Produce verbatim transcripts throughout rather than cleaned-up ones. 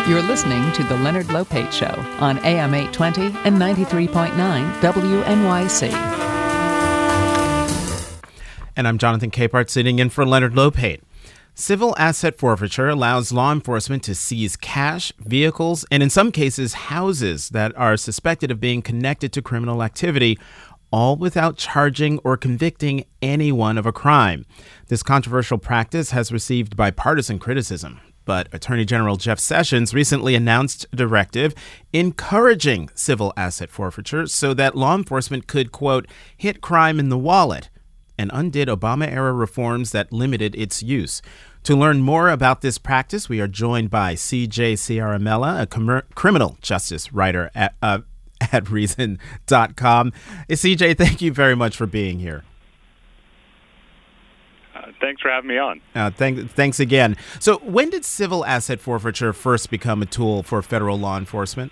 You're listening to The Leonard Lopate Show on A M eight twenty and ninety-three point nine W N Y C. And I'm Jonathan Capehart, sitting in for Leonard Lopate. Civil asset forfeiture allows law enforcement to seize cash, vehicles, and in some cases, houses that are suspected of being connected to criminal activity, all without charging or convicting anyone of a crime. This controversial practice has received bipartisan criticism, but Attorney General Jeff Sessions recently announced a directive encouraging civil asset forfeiture so that law enforcement could, quote, hit crime in the wallet, and undid Obama-era reforms that limited its use. To learn more about this practice, we are joined by C J Ciaramella, a com- criminal justice writer at uh, at Reason dot com. C J, thank you very much for being here. Uh, thanks for having me on. Uh, thank, thanks again. So when did civil asset forfeiture first become a tool for federal law enforcement?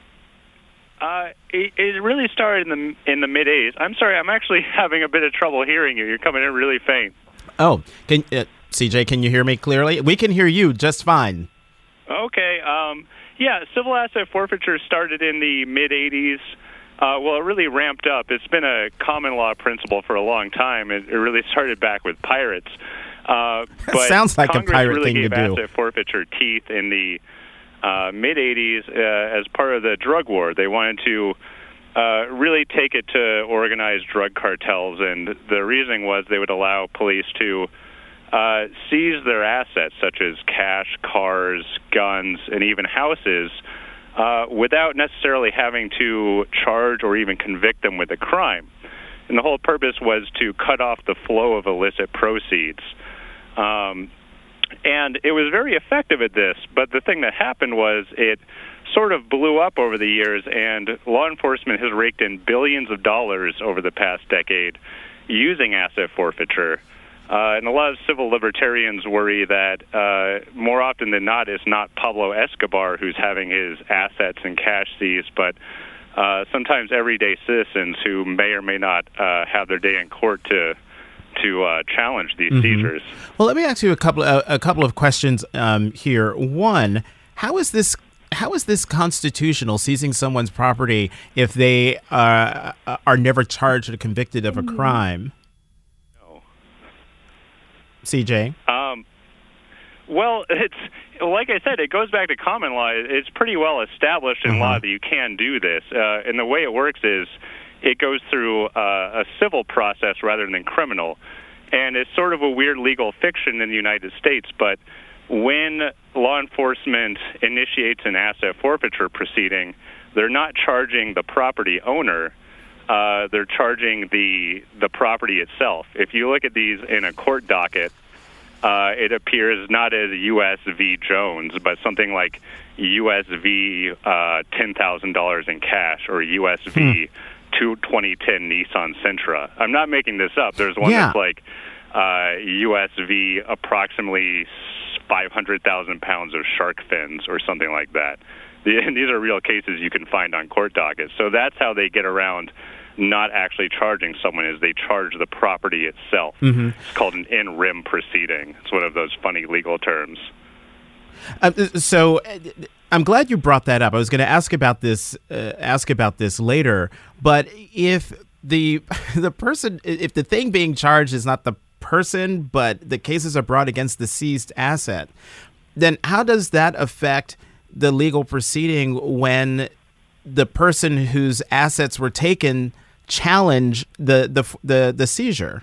Uh, it, it really started in the in the mid eighties. I'm sorry, I'm actually having a bit of trouble hearing you. You're coming in really faint. Oh, can uh, C J, can you hear me clearly? We can hear you just fine. Okay. Um, yeah, civil asset forfeiture started in the mid eighties. Uh, well, it really ramped up. It's been a common law principle for a long time. It, it really started back with pirates. Uh, but sounds like Congress a pirate really thing to gave do. Asset forfeiture teeth in the Uh, mid-eighties uh, as part of the drug war. They wanted to uh, really take it to organized drug cartels, and the reasoning was they would allow police to uh, seize their assets, such as cash, cars, guns, and even houses, uh, without necessarily having to charge or even convict them with a crime. And the whole purpose was to cut off the flow of illicit proceeds. Um, And it was very effective at this, but the thing that happened was it sort of blew up over the years, and law enforcement has raked in billions of dollars over the past decade using asset forfeiture. Uh, and a lot of civil libertarians worry that uh, more often than not, it's not Pablo Escobar who's having his assets and cash seized, but uh, sometimes everyday citizens who may or may not uh, have their day in court to to uh, challenge these mm-hmm. seizures. Well, let me ask you a couple uh, a couple of questions um, here. One, how is this how is this constitutional, seizing someone's property if they uh, are never charged or convicted of a crime? No. C J? Um, well, it's like I said, it goes back to common law. It's pretty well established in uh-huh. law that you can do this. Uh, and the way it works is it goes through uh, a civil process rather than criminal. And it's sort of a weird legal fiction in the United States, but when law enforcement initiates an asset forfeiture proceeding, they're not charging the property owner, uh, they're charging the the property itself. If you look at these in a court docket, uh, it appears not as U S v. Jones, but something like U S v. Uh, ten thousand dollars in cash, or U S v. Hmm. to twenty ten Nissan Sentra. I'm not making this up. There's one yeah. that's like uh, U S v approximately five hundred thousand pounds of shark fins or something like that. The, and these are real cases you can find on court dockets. So that's how they get around not actually charging someone, is they charge the property itself. Mm-hmm. It's called an in rem proceeding. It's one of those funny legal terms. Uh, so uh, I'm glad you brought that up. I was going to ask about this, uh, ask about this later. But if the the person, if the thing being charged is not the person, but the cases are brought against the seized asset, then how does that affect the legal proceeding when the person whose assets were taken challenge the the the, the seizure?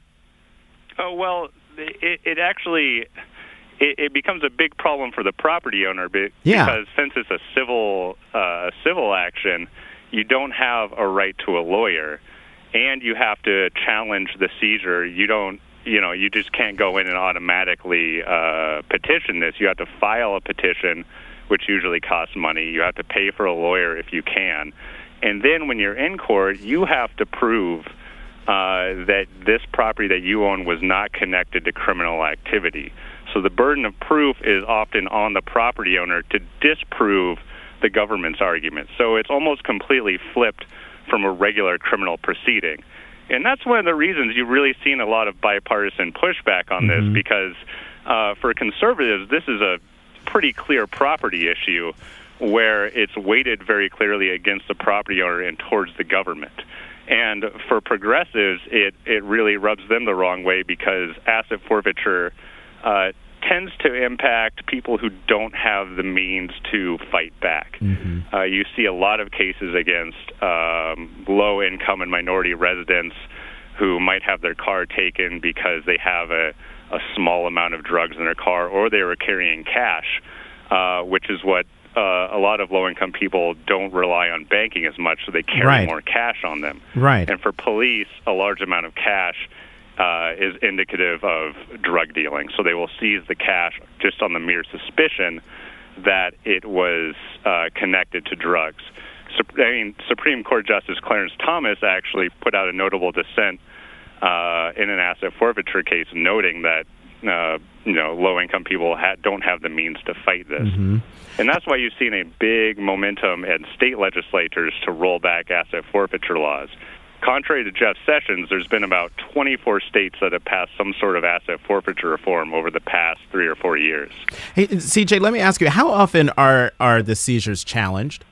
Oh well, it, it actually. It, it becomes a big problem for the property owner because yeah. since it's a civil uh, civil action, you don't have a right to a lawyer, and you have to challenge the seizure. You don't, you know, you just can't go in and automatically uh, petition this. You have to file a petition, which usually costs money. You have to pay for a lawyer if you can, and then when you're in court, you have to prove uh, that this property that you own was not connected to criminal activity. So the burden of proof is often on the property owner to disprove the government's argument. So it's almost completely flipped from a regular criminal proceeding. And that's one of the reasons you've really seen a lot of bipartisan pushback on mm-hmm. this, because uh, for conservatives, this is a pretty clear property issue where it's weighted very clearly against the property owner and towards the government. And for progressives, it, it really rubs them the wrong way because asset forfeiture uh, tends to impact people who don't have the means to fight back. Mm-hmm. Uh, you see a lot of cases against um, low-income and minority residents who might have their car taken because they have a, a small amount of drugs in their car, or they were carrying cash, uh, which is what uh, a lot of low-income people don't rely on banking as much, so they carry right. more cash on them. Right. And for police, a large amount of cash uh, is indicative of drug dealing, so they will seize the cash just on the mere suspicion that it was uh, connected to drugs. I mean, Supreme Court Justice Clarence Thomas actually put out a notable dissent uh, in an asset forfeiture case, noting that uh, you know low-income people ha- don't have the means to fight this, mm-hmm. and that's why you've seen a big momentum in state legislatures to roll back asset forfeiture laws. Contrary to Jeff Sessions, there's been about twenty-four states that have passed some sort of asset forfeiture reform over the past three or four years. Hey, C J, let me ask you: how often are are the seizures challenged?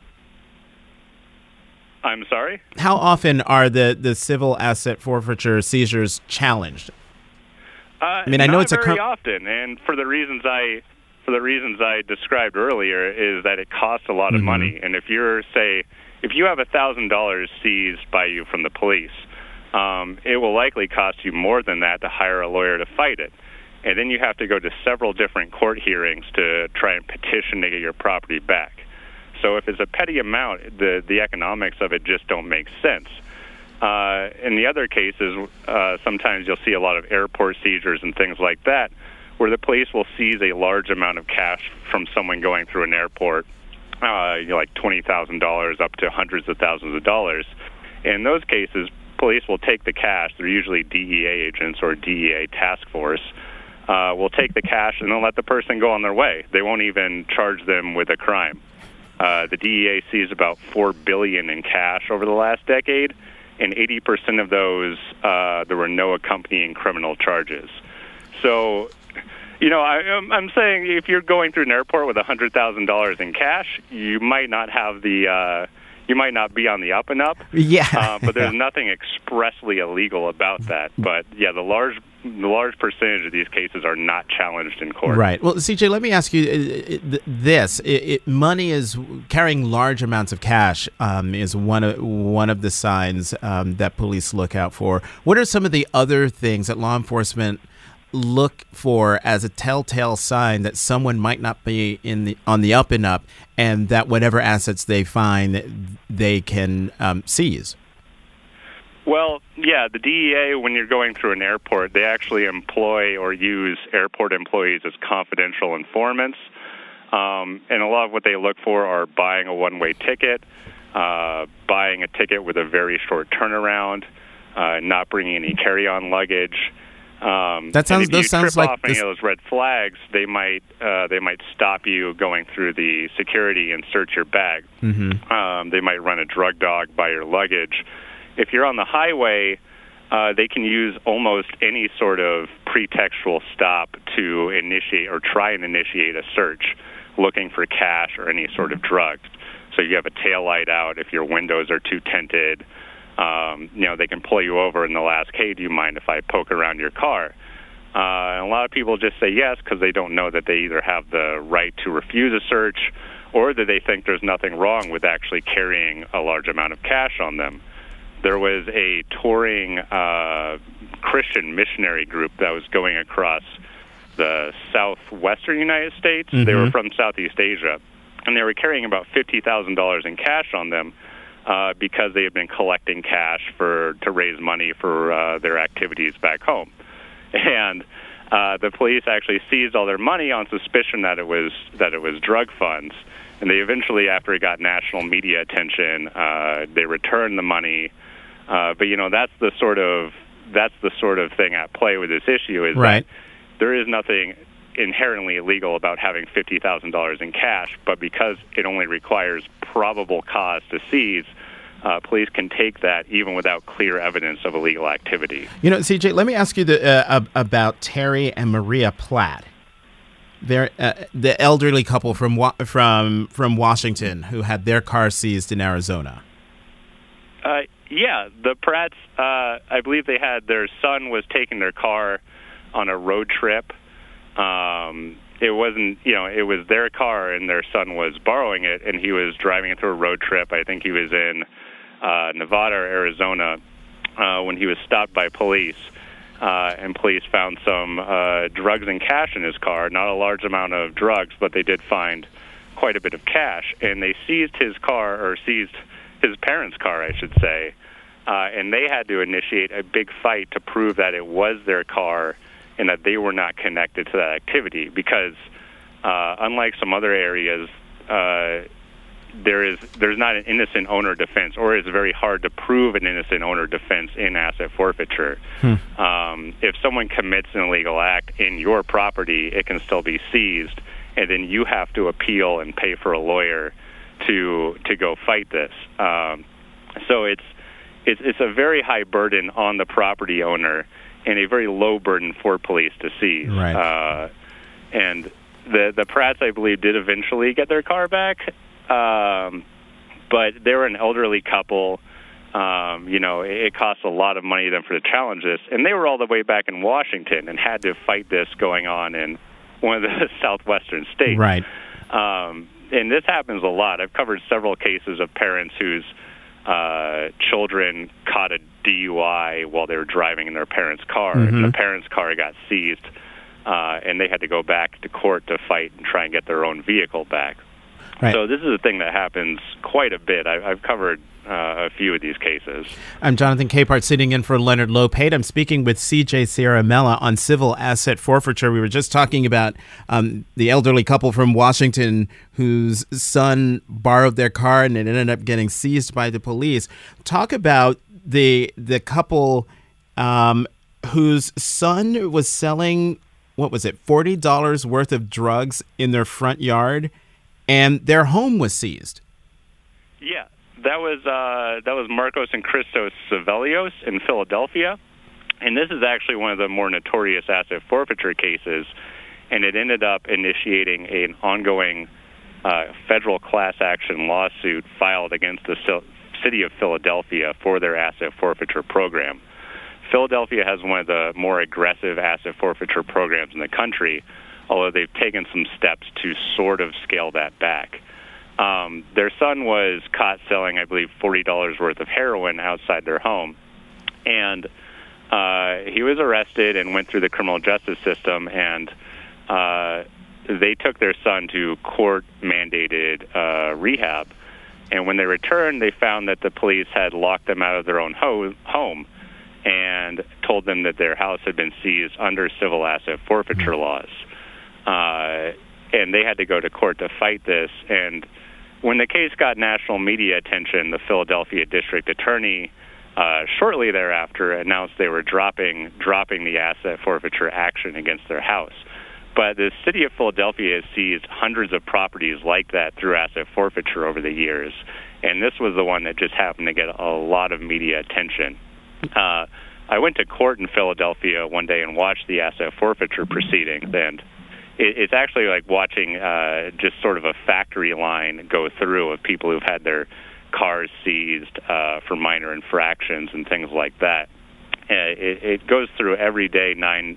I'm sorry? How often are the, the civil asset forfeiture seizures challenged? Uh, I mean, I know not it's a very cur- often, and for the reasons I for the reasons I described earlier, is that it costs a lot of mm-hmm. money. And if you're, say, if you have a thousand dollars seized by you from the police, um, it will likely cost you more than that to hire a lawyer to fight it. And then you have to go to several different court hearings to try and petition to get your property back. So if it's a petty amount, the, the economics of it just don't make sense. Uh, in the other cases, uh, sometimes you'll see a lot of airport seizures and things like that, where the police will seize a large amount of cash from someone going through an airport, uh, you know, like twenty thousand dollars up to hundreds of thousands of dollars. In those cases, police will take the cash. They're usually D E A agents or D E A task force. Uh, will take the cash and they'll let the person go on their way. They won't even charge them with a crime. Uh, the D E A seized about four billion dollars in cash over the last decade, and eighty percent of those, uh, there were no accompanying criminal charges. So, you know, I, I'm saying if you're going through an airport with one hundred thousand dollars in cash, you might not have the, uh, you might not be on the up and up. Yeah. uh, but there's nothing expressly illegal about that. But, yeah, the large the large percentage of these cases are not challenged in court. Right. Well, C J, let me ask you uh, this: it, it, money is carrying large amounts of cash um, is one of one of the signs um, that police look out for. What are some of the other things that law enforcement look for as a telltale sign that someone might not be in the on the up and up, and that whatever assets they find, they can um, seize? Well, yeah, the D E A, when you're going through an airport, they actually employ or use airport employees as confidential informants. Um, and a lot of what they look for are buying a one-way ticket, uh, buying a ticket with a very short turnaround, uh, not bringing any carry-on luggage. Um, that sounds. And if those you sounds trip like off any this... of those red flags, they might uh, they might stop you going through the security and search your bag. Mm-hmm. Um, they might run a drug dog by your luggage. If you're on the highway, uh, they can use almost any sort of pretextual stop to initiate or try and initiate a search, looking for cash or any sort of drugs. So you have a taillight out if your windows are too tinted. Um, you know, they can pull you over and they'll ask, hey, do you mind if I poke around your car? Uh, and a lot of people just say yes because they don't know that they either have the right to refuse a search or that they think there's nothing wrong with actually carrying a large amount of cash on them. There was a touring uh, Christian missionary group that was going across the southwestern United States. Mm-hmm. They were from Southeast Asia, and they were carrying about fifty thousand dollars in cash on them uh, because they had been collecting cash for to raise money for uh, their activities back home. And uh, the police actually seized all their money on suspicion that it was that it was drug funds. And they eventually, after it got national media attention, uh, they returned the money. Uh, but you know, that's the sort of that's the sort of thing at play with this issue is right. that there is nothing inherently illegal about having fifty thousand dollars in cash, but because it only requires probable cause to seize, uh, police can take that even without clear evidence of illegal activity. You know, C J, let me ask you the, uh, about Terry and Maria Platt. There, uh, the elderly couple from Wa- from from Washington who had their car seized in Arizona. Uh, yeah, the Pratts, uh, I believe they had their son was taking their car on a road trip. Um, it wasn't, you know, it was their car and their son was borrowing it, and he was driving it through a road trip. I think he was in uh, Nevada or Arizona uh, when he was stopped by police. Uh, and police found some uh, drugs and cash in his car, not a large amount of drugs, but they did find quite a bit of cash. And they seized his car, or seized his parents' car, I should say, uh, and they had to initiate a big fight to prove that it was their car and that they were not connected to that activity, because uh, unlike some other areas, uh, there is there's not an innocent owner defense, or it's very hard to prove an innocent owner defense in asset forfeiture. Hmm. Um, if someone commits an illegal act in your property, it can still be seized, and then you have to appeal and pay for a lawyer to to go fight this. Um, so it's it's it's a very high burden on the property owner and a very low burden for police to seize. Right. Uh, and the the Pratts, I believe, did eventually get their car back. Um, but they were an elderly couple. Um, you know, it, it costs a lot of money to them for the challenges, and they were all the way back in Washington and had to fight this going on in one of the southwestern states. Right. Um, and this happens a lot. I've covered several cases of parents whose uh, children caught a D U I while they were driving in their parents' car, mm-hmm. and the parents' car got seized, uh, and they had to go back to court to fight and try and get their own vehicle back. Right. So this is a thing that happens quite a bit. I, I've covered uh, a few of these cases. I'm Jonathan Capehart, sitting in for Leonard Lopate. I'm speaking with C J Ciaramella on civil asset forfeiture. We were just talking about um, the elderly couple from Washington whose son borrowed their car and it ended up getting seized by the police. Talk about the the couple um, whose son was selling, what was it, forty dollars worth of drugs in their front yard, and their home was seized. Yeah, that was uh, that was Marcos and Christos Sevelios in Philadelphia, and this is actually one of the more notorious asset forfeiture cases, and it ended up initiating an ongoing uh, federal class action lawsuit filed against the city of Philadelphia for their asset forfeiture program. Philadelphia has one of the more aggressive asset forfeiture programs in the country, although they've taken some steps to sort of scale that back. Um, their son was caught selling, I believe, forty dollars worth of heroin outside their home. And uh, he was arrested and went through the criminal justice system, and uh, they took their son to court-mandated uh, rehab. And when they returned, they found that the police had locked them out of their own ho- home and told them that their house had been seized under civil asset forfeiture laws. Uh, and they had to go to court to fight this. And when the case got national media attention, the Philadelphia district attorney uh, shortly thereafter announced they were dropping dropping the asset forfeiture action against their house. But the city of Philadelphia has seized hundreds of properties like that through asset forfeiture over the years. And this was the one that just happened to get a lot of media attention. Uh, I went to court in Philadelphia one day and watched the asset forfeiture proceedings, and it's actually like watching uh, just sort of a factory line go through of people who've had their cars seized uh, for minor infractions and things like that. Uh, it, it goes through every day nine.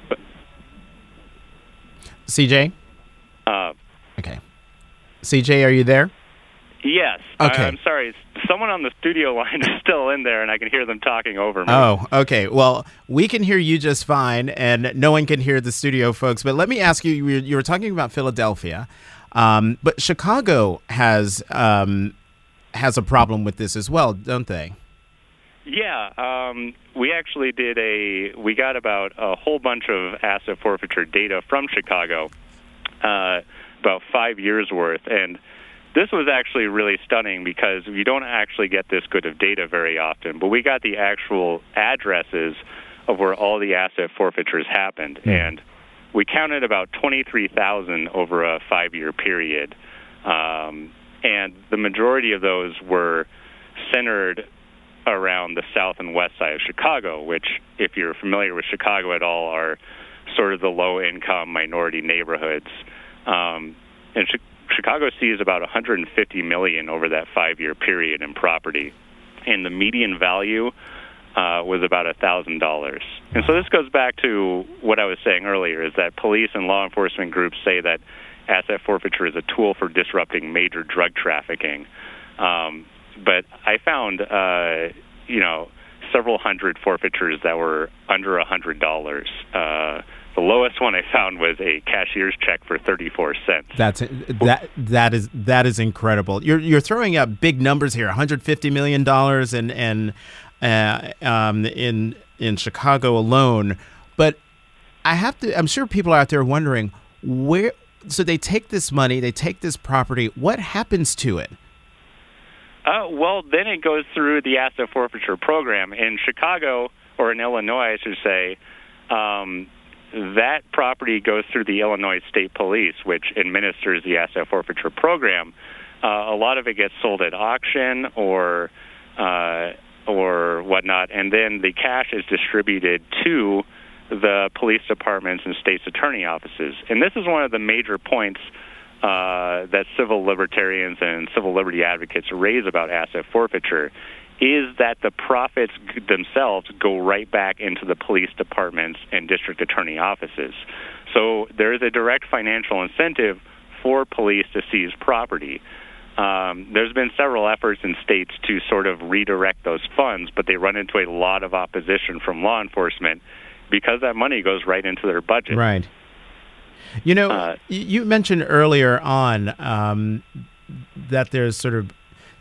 C J? Uh, okay. C J, are you there? Yes. Okay. I, I'm sorry. Someone on the studio line is still in there, and I can hear them talking over me. Oh, okay. Well, we can hear you just fine, and no one can hear the studio folks. But let me ask you, you were, you were talking about Philadelphia, um, but Chicago has um, has a problem with this as well, don't they? Yeah. Um, we actually did a, we got about a whole bunch of asset forfeiture data from Chicago, uh, about five years worth, and this was actually really stunning because you don't actually get this good of data very often, but we got the actual addresses of where all the asset forfeitures happened, mm. and we counted about twenty-three thousand over a five-year period, um, and the majority of those were centered around the south and west side of Chicago, which, if you're familiar with Chicago at all, are sort of the low-income minority neighborhoods. Um, and Ch- Chicago sees about one hundred fifty million dollars over that five-year period in property, and the median value uh, was about one thousand dollars. And so this goes back to what I was saying earlier, is that police and law enforcement groups say that asset forfeiture is a tool for disrupting major drug trafficking. Um, but I found, uh, you know, several hundred forfeitures that were under one hundred dollars. Uh, the lowest one I found was a cashier's check for thirty-four cents. That's that that is that is incredible. You're you're throwing out big numbers here, one hundred fifty million dollars and and uh, um, in in Chicago alone. But I have to. I'm sure people out there are wondering where. So they take this money, they take this property. What happens to it? Uh, well, then it goes through the asset forfeiture program. In Chicago, or in Illinois, I should say, um, that property goes through the Illinois State Police, which administers the asset forfeiture program. Uh, a lot of it gets sold at auction or uh, or whatnot, and then the cash is distributed to the police departments and state's attorney offices. And this is one of the major points uh, that civil libertarians and civil liberty advocates raise about asset forfeiture, is that the profits themselves go right back into the police departments and district attorney offices. So there is a direct financial incentive for police to seize property. Um, there's been several efforts in states to sort of redirect those funds, but they run into a lot of opposition from law enforcement because that money goes right into their budget. Right. You know, Uh, you mentioned earlier on um, that there's sort of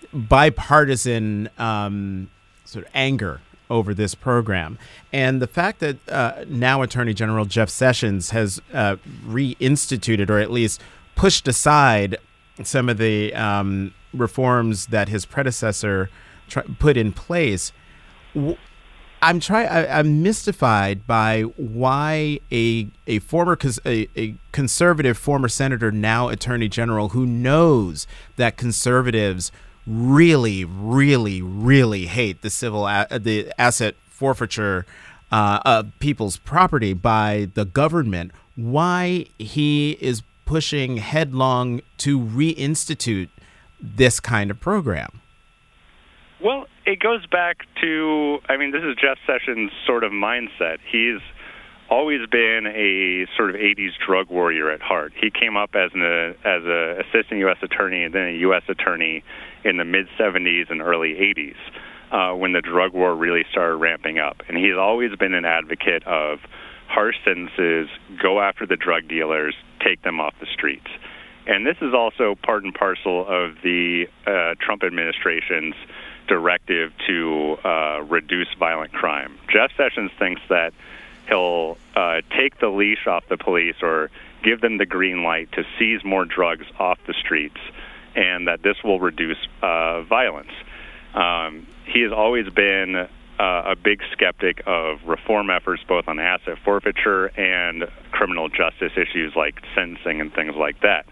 bipartisan um, sort of anger over this program. And the fact that uh, now Attorney General Jeff Sessions has uh, reinstituted, or at least pushed aside, some of the um, reforms that his predecessor tr- put in place, w- I'm try. I, I'm mystified by why a a former cons- a, a conservative former senator, now Attorney General, who knows that conservatives really, really, really hate the civil a- the asset forfeiture uh, of people's property by the government, why he is pushing headlong to reinstitute this kind of program. Well, it goes back to, I mean, this is Jeff Sessions' sort of mindset. He's always been a sort of eighties drug warrior at heart. He came up as an uh, as a assistant U S attorney and then a U S attorney in the mid-seventies and early eighties uh, when the drug war really started ramping up. And he's always been an advocate of harsh sentences, go after the drug dealers, take them off the streets. And this is also part and parcel of the uh, Trump administration's directive to uh, reduce violent crime. Jeff Sessions thinks that he'll uh, take the leash off the police or give them the green light to seize more drugs off the streets, and that this will reduce uh, violence. Um, he has always been uh, a big skeptic of reform efforts both on asset forfeiture and criminal justice issues like sentencing and things like that.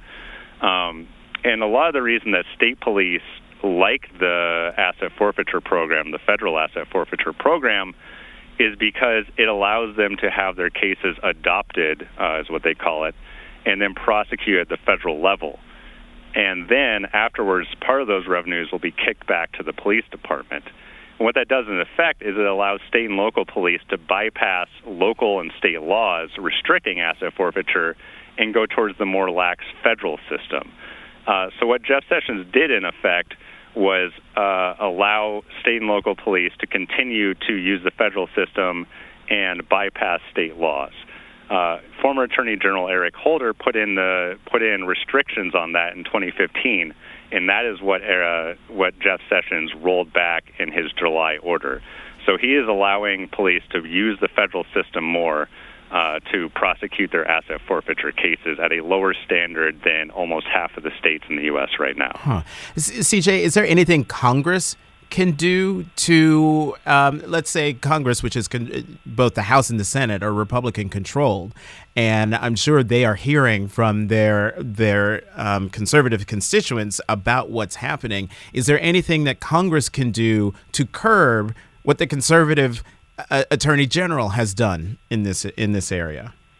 Um, and a lot of the reason that state police like the asset forfeiture program, the federal asset forfeiture program, is because it allows them to have their cases adopted, uh, is what they call it, and then prosecute at the federal level. And then afterwards, part of those revenues will be kicked back to the police department. And what that does in effect is it allows state and local police to bypass local and state laws restricting asset forfeiture and go towards the more lax federal system. Uh, so what Jeff Sessions did, in effect, was uh, allow state and local police to continue to use the federal system and bypass state laws. Uh, former Attorney General Eric Holder put in the put in restrictions on that in twenty fifteen, and that is what uh, what Jeff Sessions rolled back in his July order. So he is allowing police to use the federal system more Uh, to prosecute their asset forfeiture cases at a lower standard than almost half of the states in the U S right now. Huh. C J, is there anything Congress can do to, um, let's say Congress, which is con- both the House and the Senate, are Republican controlled, and I'm sure they are hearing from their their um, conservative constituents about what's happening. Is there anything that Congress can do to curb what the conservative Uh, Attorney General has done in this in this area?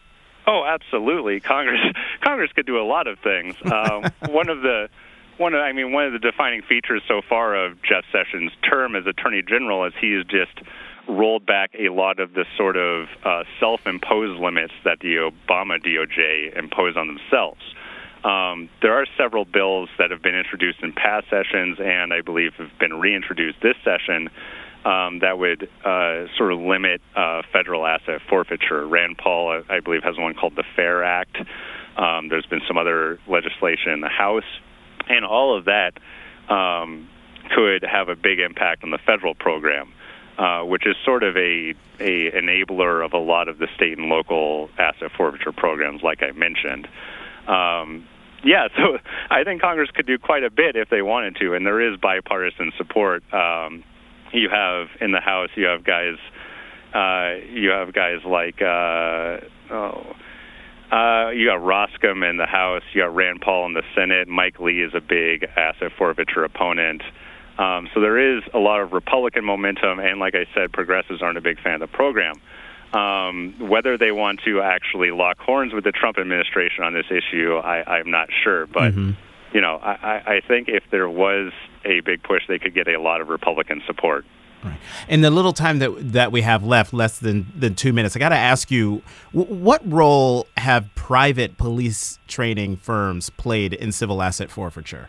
Oh, absolutely. Congress Congress could do a lot of things. Uh, one of the one of I mean one of the defining features so far of Jeff Sessions' term as Attorney General is he has just rolled back a lot of the sort of uh, self-imposed limits that the Obama D O J imposed on themselves. Um, there are several bills that have been introduced in past sessions and I believe have been reintroduced this session um, that would uh, sort of limit uh, federal asset forfeiture. Rand Paul, I believe, has one called the FAIR Act. Um, there's been some other legislation in the House, and all of that um, could have a big impact on the federal program, uh, which is sort of a, a enabler of a lot of the state and local asset forfeiture programs, like I mentioned. Um, Yeah, so I think Congress could do quite a bit if they wanted to, and there is bipartisan support. Um, you have in the House, you have guys, uh, you have guys like, uh, oh, uh, you got Roscom in the House, you got Rand Paul in the Senate. Mike Lee is a big asset forfeiture opponent. Um, so there is a lot of Republican momentum, and like I said, progressives aren't a big fan of the program. Um, whether they want to actually lock horns with the Trump administration on this issue, I, I'm not sure. But, mm-hmm. you know, I, I think if there was a big push, they could get a lot of Republican support. Right. In the little time that that we have left, less than, than two minutes, I got to ask you, w- what role have private police training firms played in civil asset forfeiture?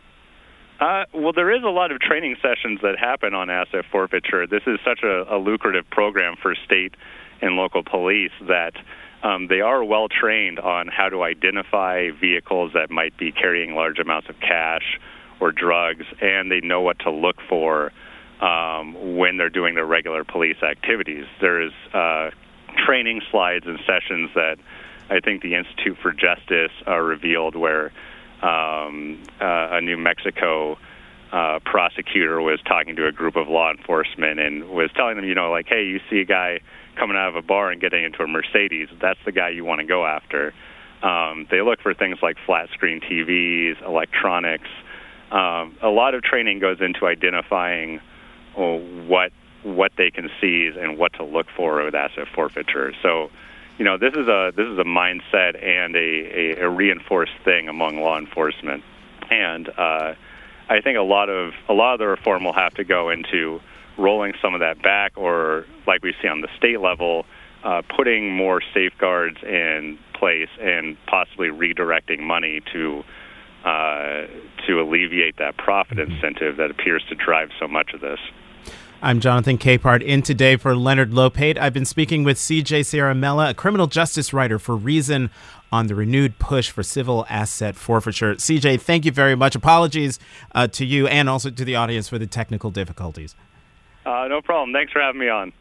Uh, well, there is a lot of training sessions that happen on asset forfeiture. This is such a, a lucrative program for state and local police that um, they are well trained on how to identify vehicles that might be carrying large amounts of cash or drugs, and they know what to look for um, when they're doing their regular police activities. There's uh, training slides and sessions that I think the Institute for Justice uh, revealed where um, uh, a New Mexico uh, prosecutor was talking to a group of law enforcement and was telling them, you know, like, hey, you see a guy coming out of a bar and getting into a Mercedes, that's the guy you want to go after. Um, they look for things like flat screen T Vs, electronics. Um, a lot of training goes into identifying well, what what they can seize and what to look for with asset forfeiture. So, you know, this is a this is a mindset and a, a, a reinforced thing among law enforcement. And uh, I think a lot of a lot of the reform will have to go into rolling some of that back, or like we see on the state level, uh, putting more safeguards in place and possibly redirecting money to uh, to alleviate that profit incentive that appears to drive so much of this. I'm Jonathan Capehart, in today for Leonard Lopate. I've been speaking with C J Ciaramella, a criminal justice writer for Reason, on the renewed push for civil asset forfeiture. C J, thank you very much. Apologies uh, to you and also to the audience for the technical difficulties. Uh, no problem. Thanks for having me on.